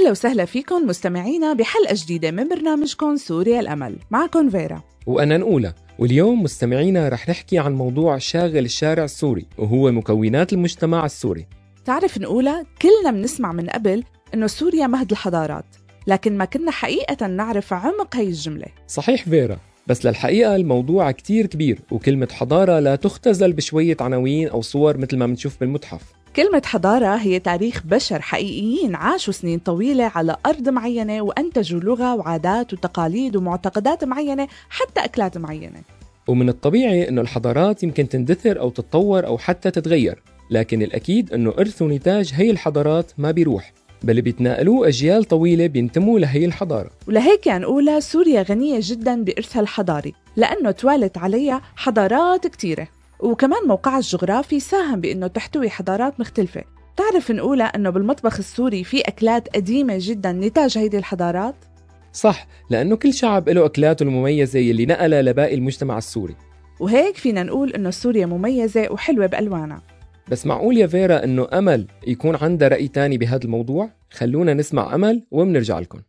أهلا وسهلا فيكم مستمعينا بحلقة جديدة من برنامجكم سوريا الأمل. معكم فيرا وأنا نقولة. واليوم مستمعينا رح نحكي عن موضوع شاغل الشارع السوري، وهو مكونات المجتمع السوري. تعرف نقولة كلنا بنسمع من قبل إنه سوريا مهد الحضارات، لكن ما كنا حقيقة نعرف عمق هاي الجملة. صحيح فيرا، بس للحقيقة الموضوع كتير كبير، وكلمة حضارة لا تختزل بشوية عناوين أو صور مثل ما بنشوف بالمتحف. كلمة حضارة هي تاريخ بشر حقيقيين عاشوا سنين طويلة على أرض معينة وأنتجوا لغة وعادات وتقاليد ومعتقدات معينة، حتى أكلات معينة. ومن الطبيعي أنه الحضارات يمكن تندثر أو تتطور أو حتى تتغير، لكن الأكيد أنه إرث ونتاج هي الحضارات ما بيروح، بل بيتناقلوه أجيال طويلة بينتموا لهي الحضارة. ولهيك نقولها سوريا غنية جدا بإرثها الحضاري، لأنه توالت عليها حضارات كتيرة، وكمان موقعها الجغرافي ساهم بأنه تحتوي حضارات مختلفة. تعرف نقولها أنه بالمطبخ السوري في أكلات قديمة جدا نتاج هيدي الحضارات؟ صح، لأنه كل شعب له أكلاته المميزة يلي نقلها لباقي المجتمع السوري، وهيك فينا نقول أنه سوريا مميزة وحلوة بألوانها. بس معقول يا فيرا أنه أمل يكون عندها رأي تاني بهذا الموضوع؟ خلونا نسمع أمل وبنرجع لكم.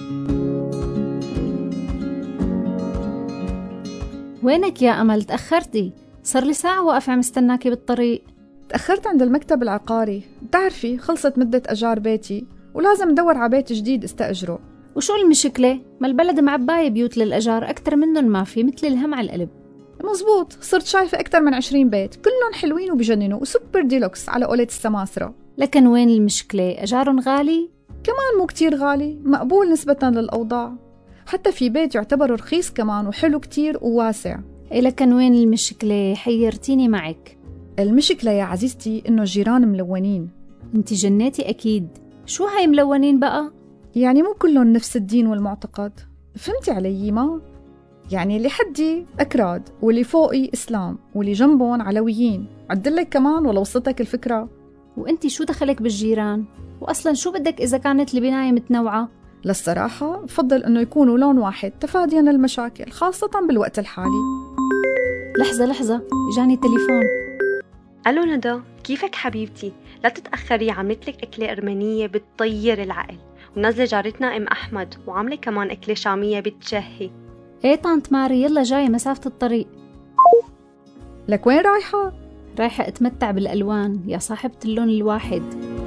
وينك يا أمل؟ تأخرتي، صار لي ساعة واقفة عم استناكي بالطريق. تأخرت عند المكتب العقاري، بتعرفي خلصت مدة أجار بيتي ولازم ندور على بيت جديد استأجره. وشو المشكلة؟ ما البلد معباية بيوت للأجار أكتر منهم ما في، مثل الهم على القلب. مزبوط، صرت شايفة أكتر من 20 بيت كلهم حلوين وبيجننوا وسوبر ديلوكس على قولة السماسرة. لكن وين المشكلة؟ أجارهم غالي؟ كمان مو كتير غالي، مقبول نسبة للأوضاع، حتى في بيت يعتبر رخيص كمان وحلو كتير وواسع. إيه لكن وين المشكلة؟ حيرتيني معك. المشكلة يا عزيزتي إنه الجيران ملونين. انتي جنيتي أكيد. شو هاي ملونين بقى؟ يعني مو كلهم نفس الدين والمعتقد، فهمتي علي ما؟ يعني اللي حدي أكراد واللي فوقي إسلام واللي جنبهم علويين. عدلك كمان ولا وصلتك الفكرة؟ وانتي شو دخلك بالجيران؟ وأصلا شو بدك إذا كانت البناية متنوعة؟ للصراحة بفضل إنه يكونوا لون واحد تفادياً للمشاكل، خاصة بالوقت الحالي. لحظة جاني تليفون. ألو ندى، كيفك حبيبتي؟ لا تتأخري، عملتلك أكلة أرمنية بتطير العقل، ونازلة جارتنا أم أحمد وعاملة كمان أكلة شامية بتشهي. ايه طنط ماري، يلا جاي مسافة الطريق. لك وين رايحة؟ رايحة أتمتع بالألوان يا صاحبة اللون الواحد.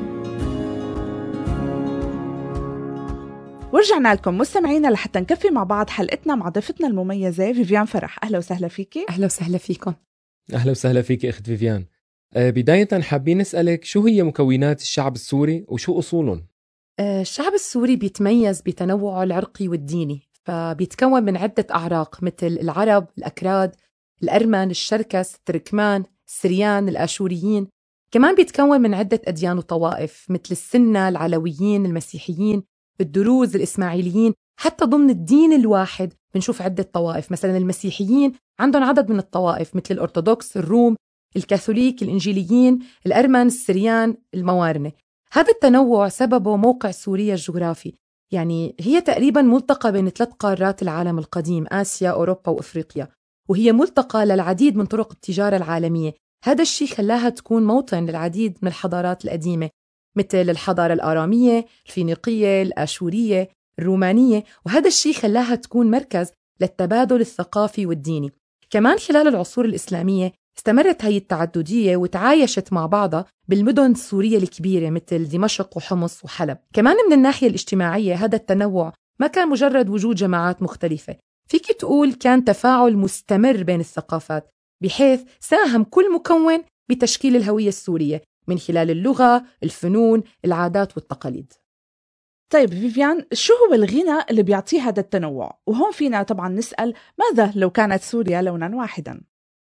ورجعنا لكم مستمعينا لحتى نكفي مع بعض حلقتنا مع ضيفتنا المميزة فيفيان فرح. أهلا وسهلا فيكي. أهلا وسهلا فيكم. أهلا وسهلا فيك أخت فيفيان. بداية حابين نسألك شو هي مكونات الشعب السوري وشو أصولهم؟ الشعب السوري بيتميز بتنوعه العرقي والديني، فبيتكون من عدة أعراق مثل العرب، الأكراد، الأرمن، الشركس، التركمان، السريان، الآشوريين. كمان بيتكون من عدة أديان وطوائف مثل السنة، العلويين، المسيحيين، الدروز، الإسماعيليين. حتى ضمن الدين الواحد بنشوف عدة طوائف، مثلا المسيحيين عندهم عدد من الطوائف مثل الأرثوذكس، الروم، الكاثوليك، الإنجيليين، الأرمن، السريان، الموارنة. هذا التنوع سببه موقع سوريا الجغرافي، يعني هي تقريبا ملتقى بين 3 قارات العالم القديم، آسيا، أوروبا وإفريقيا، وهي ملتقى للعديد من طرق التجارة العالمية. هذا الشيء خلاها تكون موطن للعديد من الحضارات القديمة مثل الحضارة الآرامية، الفينيقية، الآشورية، الرومانية، وهذا الشيء خلاها تكون مركز للتبادل الثقافي والديني. كمان خلال العصور الإسلامية استمرت هي التعددية وتعايشت مع بعضها بالمدن السورية الكبيرة مثل دمشق وحمص وحلب. كمان من الناحية الاجتماعية هذا التنوع ما كان مجرد وجود جماعات مختلفة، فيك تقول كان تفاعل مستمر بين الثقافات، بحيث ساهم كل مكون بتشكيل الهوية السورية من خلال اللغة، الفنون، العادات والتقاليد. طيب فيفيان، شو هو الغنى اللي بيعطيه هذا التنوع؟ وهون فينا طبعا نسأل ماذا لو كانت سوريا لونا واحدا؟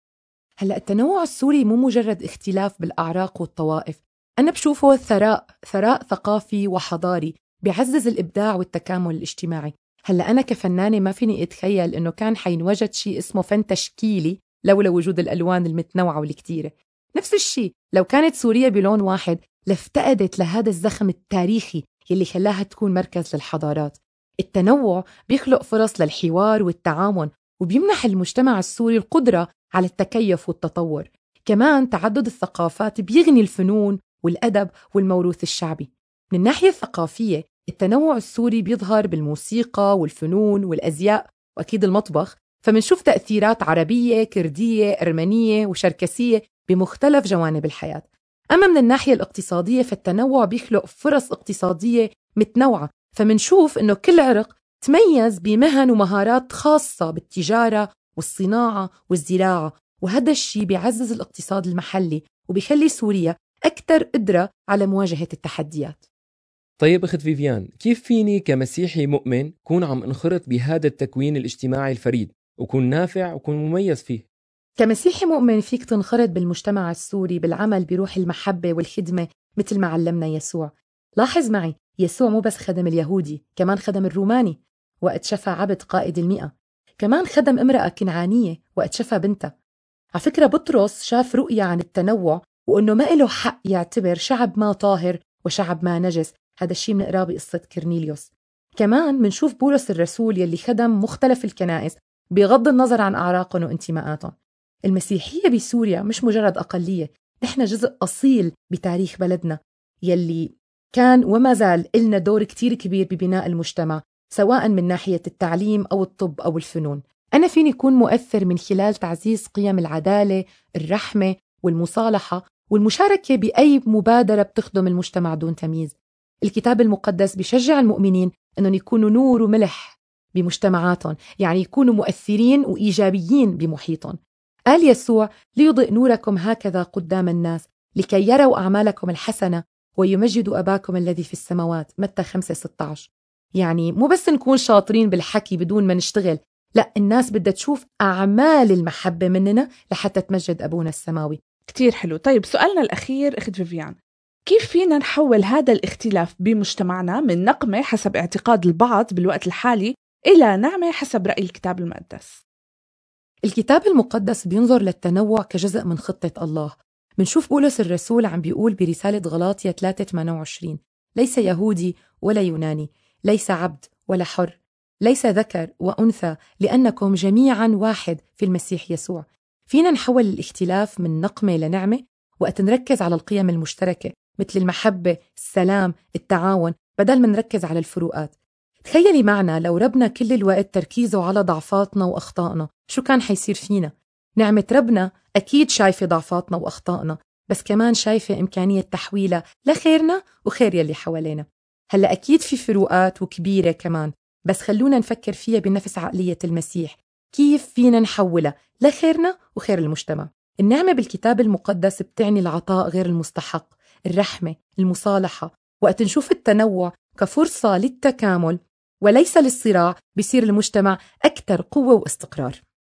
هلأ التنوع السوري مو مجرد اختلاف بالأعراق والطوائف، أنا بشوفه ثراء ثقافي وحضاري بيعزز الإبداع والتكامل الاجتماعي. هلأ أنا كفنانة ما فيني أتخيل إنه كان حينوجد شيء اسمه فن تشكيلي لولا وجود الألوان المتنوعة والكتيرة. نفس الشيء لو كانت سوريا بلون واحد لافتقدت لهذا الزخم التاريخي يلي خلاها تكون مركز للحضارات. التنوع بيخلق فرص للحوار والتعاون، وبيمنح المجتمع السوري القدرة على التكيف والتطور. كمان تعدد الثقافات بيغني الفنون والأدب والموروث الشعبي. من الناحية الثقافية التنوع السوري بيظهر بالموسيقى والفنون والأزياء وأكيد المطبخ، فمنشوف تأثيرات عربية، كردية، أرمنية وشركسية بمختلف جوانب الحياة. أما من الناحية الاقتصادية فالتنوع بيخلق فرص اقتصادية متنوعة، فمنشوف إنه كل عرق تميز بمهن ومهارات خاصة بالتجارة والصناعة والزراعة، وهذا الشيء بيعزز الاقتصاد المحلي وبيخلي سوريا أكثر قدرة على مواجهة التحديات. طيب أخت فيفيان، كيف فيني كمسيحي مؤمن كون عم انخرط بهذا التكوين الاجتماعي الفريد وكون نافع وكون مميز فيه؟ كمسيحي مؤمن فيك تنخرط بالمجتمع السوري بالعمل بروح المحبة والخدمة مثل ما علمنا يسوع. لاحظ معي، يسوع مو بس خدم اليهودي، كمان خدم الروماني وقت شفى عبد قائد 100، كمان خدم امرأة كنعانية وقت شفى بنتها. على فكرة بطرس شاف رؤية عن التنوع وأنه ما له حق يعتبر شعب ما طاهر وشعب ما نجس، هذا الشيء بنقراه بقصة كرنيليوس. كمان منشوف بولس الرسول يلي خدم مختلف الكنائس بغض النظر عن أعراقهم وانتماءاتهم. المسيحية بسوريا مش مجرد أقلية، نحن جزء أصيل بتاريخ بلدنا يلي كان وما زال إلنا دور كتير كبير ببناء المجتمع، سواء من ناحية التعليم أو الطب أو الفنون. أنا فيني أكون مؤثر من خلال تعزيز قيم العدالة، الرحمة والمصالحة والمشاركة بأي مبادرة بتخدم المجتمع دون تمييز. الكتاب المقدس بيشجع المؤمنين أنهم يكونوا نور وملح بمجتمعاتهم، يعني يكونوا مؤثرين وإيجابيين بمحيطهم. قال يسوع: ليضئ نوركم هكذا قدام الناس لكي يروا أعمالكم الحسنة ويمجدوا أباكم الذي في السماوات. متى 5:16. يعني مو بس نكون شاطرين بالحكي بدون ما نشتغل، لا، الناس بدها تشوف أعمال المحبة مننا لحتى تمجد أبونا السماوي. كتير حلو. طيب سؤالنا الأخير أخت فيفيان، كيف فينا نحول هذا الاختلاف بمجتمعنا من نقمة حسب اعتقاد البعض بالوقت الحالي إلى نعمة حسب رأي الكتاب المقدس؟ الكتاب المقدس بينظر للتنوع كجزء من خطة الله. منشوف بولس الرسول عم بيقول برسالة غلاطية 3:28: ليس يهودي ولا يوناني، ليس عبد ولا حر، ليس ذكر وأنثى، لأنكم جميعا واحد في المسيح يسوع. فينا نحول الاختلاف من نقمة لنعمة وقت نركز على القيم المشتركة مثل المحبة، السلام، التعاون، بدل ما نركز على الفروقات. تخيلي معنا لو ربنا كل الوقت تركيزه على ضعفاتنا وأخطائنا، شو كان حيصير فينا؟ نعمة ربنا أكيد شايفة ضعفاتنا وأخطائنا، بس كمان شايفة إمكانية تحويلها لخيرنا وخير يلي حوالينا. هلأ أكيد في فروقات وكبيرة كمان، بس خلونا نفكر فيها بنفس عقلية المسيح. كيف فينا نحولها لخيرنا وخير المجتمع؟ النعمة بالكتاب المقدس بتعني العطاء غير المستحق، الرحمة، المصالحة. وقت نشوف التنوع كفرصة للتكامل وليس للصراع، بيصير المجتمع أكثر قوة واستقرار.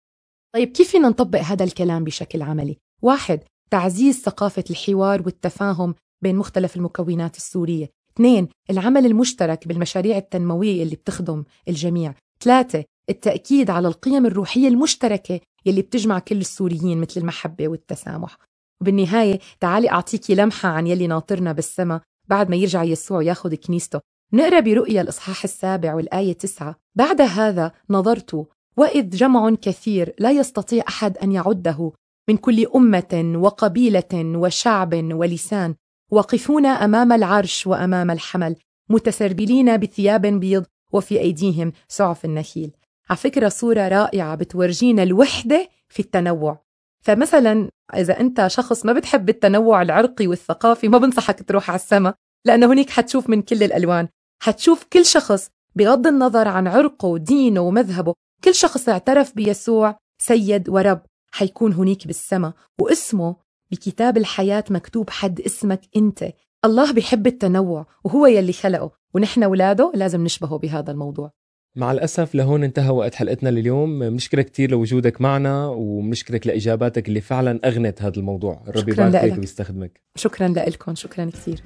طيب كيف فينا نطبق هذا الكلام بشكل عملي؟ 1. تعزيز ثقافة الحوار والتفاهم بين مختلف المكونات السورية. 2. العمل المشترك بالمشاريع التنموية اللي بتخدم الجميع. 3. التأكيد على القيم الروحية المشتركة يلي بتجمع كل السوريين مثل المحبة والتسامح. وبالنهاية تعالي أعطيكي لمحة عن يلي ناطرنا بالسما بعد ما يرجع يسوع ياخد كنيسته. نقرأ برؤيا الإصحاح 7 والآية 9: بعد هذا نظرت وإذ جمع كثير لا يستطيع أحد أن يعده من كل أمة وقبيلة وشعب ولسان، واقفون أمام العرش وأمام الحمل، متسربلين بثياب بيض وفي أيديهم سعف النخيل. على فكرة صورة رائعة بتورجينا الوحدة في التنوع. فمثلا إذا أنت شخص ما بتحب التنوع العرقي والثقافي، ما بنصحك تروح على السما، لأنه هناك حتشوف من كل الألوان، حتشوف كل شخص بغض النظر عن عرقه ودينه ومذهبه، كل شخص اعترف بيسوع سيد ورب حيكون هناك بالسما، واسمه بكتاب الحياة مكتوب حد اسمك أنت. الله بيحب التنوع وهو يلي خلقه، ونحن ولاده لازم نشبهه بهذا الموضوع. مع الأسف لهون انتهى وقت حلقتنا لليوم. بنشكرك كتير لوجودك معنا، وبنشكرك لإجاباتك اللي فعلا أغنت هذا الموضوع. ربي يبارك ويستخدمك. شكرا لكم، شكرا كتير.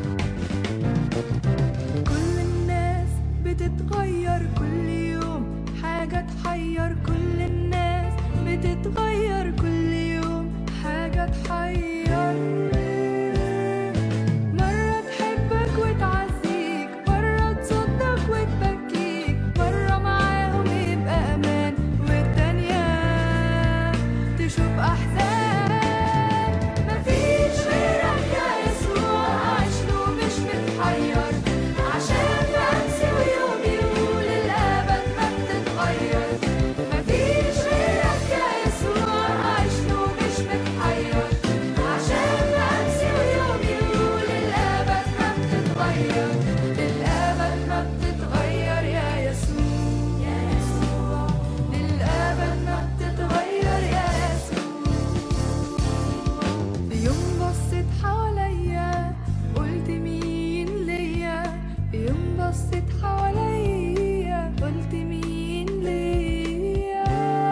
كل الناس بتتغير كل يوم، حاجة تحير. كل الناس بتتغير كل يوم، حاجة تحير. مرة تحبك وتعزيك، مرة تصدق وتبكيك، مرة معاهم يبقى أمان، والتانية تشوف أحزان. مفيش غيرك يا يسوع، عشره بصيت حواليا قلت مين ليا،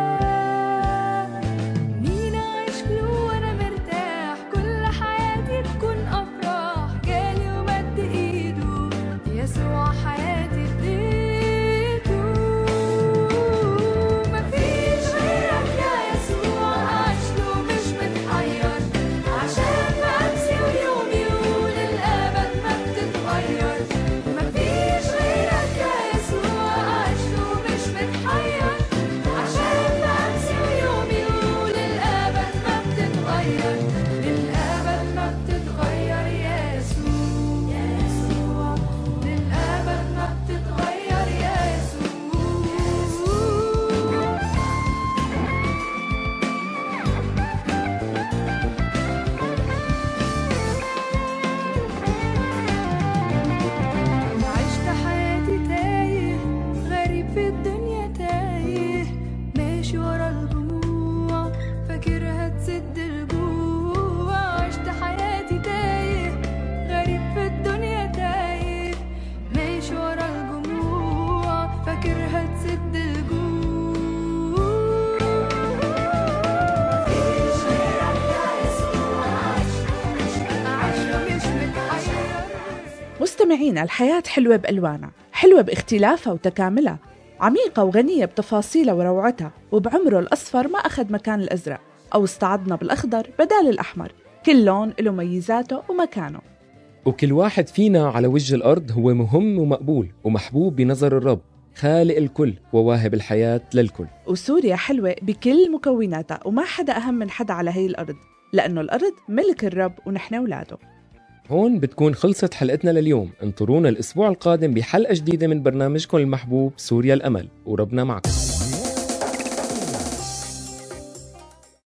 مين أعيش له وأنا مرتاح كل حياتي تكون أفراح، جالي ومد إيده يسوع حياتي اديته، مفيش غيرك يا يسوع أعيش له مش متحير، عشان بمسي ويومي وللأبد ما بتتغير، مفيش غيرك يا يسوع أعيش له مش متحير، عشان بمسي ويومي وللأبد ما بتتغير، للأبد ما بتتغير يا يسوع، للأبد ما بتتغير يا يسوع. عشت حياتي تايه غريب في الدنيا تايه، ماشي ورا الدموع فاكرها تسد الجوع، عشت حياتي تايه غريب في الدنيا تايه، ماشي ورا الجموع فاكرها تسد الجوع، مفيش غيرك يا يسوع عايشة مش متحير. مستمعينا، الحياة حلوة بألوانها، حلوة باختلافها وتكاملها، عميقة وغنية بتفاصيلها وروعتها، وبعمره الأصفر ما أخذ مكان الأزرق أو استعضنا بالأخضر بدال الأحمر، كل لون له ميزاته ومكانه. وكل واحد فينا على وجه الأرض هو مهم ومقبول ومحبوب بنظر الرب خالق الكل وواهب الحياة للكل. وسوريا حلوة بكل مكوناتها، وما حدا أهم من حدا على هي الأرض، لأنه الأرض ملك الرب ونحن أولاده. هون بتكون خلصت حلقتنا لليوم، انطرونا الأسبوع القادم بحلقة جديدة من برنامجكم المحبوب سوريا الأمل، وربنا معكم.